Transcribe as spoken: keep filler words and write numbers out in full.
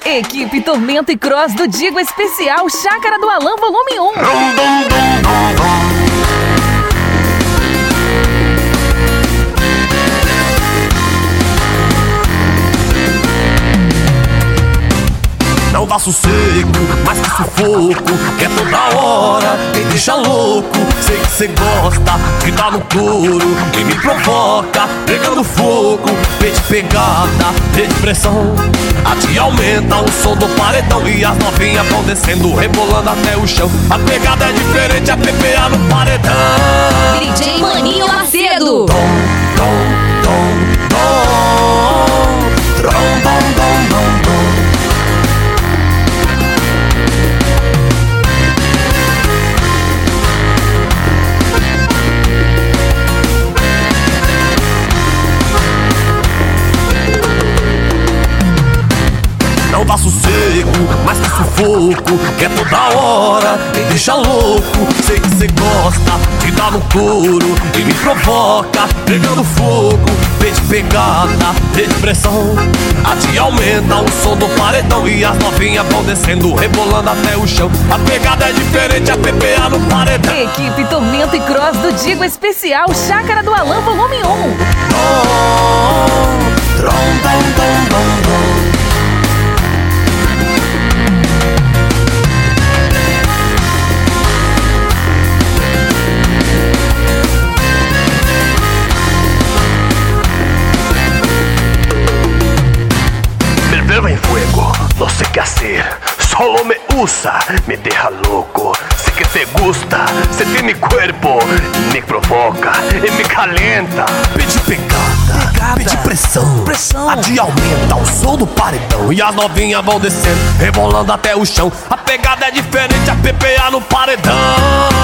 Equipe Tormenta e Cross do Digo Especial Chácara do Alan Volume um. Não dá sossego, mas que sufoco, que é toda hora, me deixa louco. Sei que cê gosta, que dá no couro, que me provoca, pegando fogo. Peito pegada, de pressão, a te aumenta o som do paredão. E as novinhas vão descendo, rebolando até o chão. A pegada é diferente, a P P A no paredão. D J Maninho Macedo. Dom, dom, dom, dom, dom, dom, dom, dom, dom. Não dá sossego, mas que sufoco, que é toda hora, me deixa louco. Sei que cê gosta, que dá no couro e me provoca, pegando fogo. Peito pegada, de pressão, a te aumenta o som do paredão. E as novinhas vão descendo, rebolando até o chão. A pegada é diferente, a P P A no paredão. Equipe Tormenta e Cross do Digo Especial Chácara do Alan Volume um. Dom, dom, dom, dom, dom. En fuego, no sé qué hacer, solo me usa, me deja loco. Sé que te gusta, sentir mi cuerpo, me provoca e me calenta. Pede pegada, pegada, pede pressão, pressão. A te aumenta o som do paredão. E as novinhas vão descendo, rebolando até o chão. A pegada é diferente, a P P A no paredão.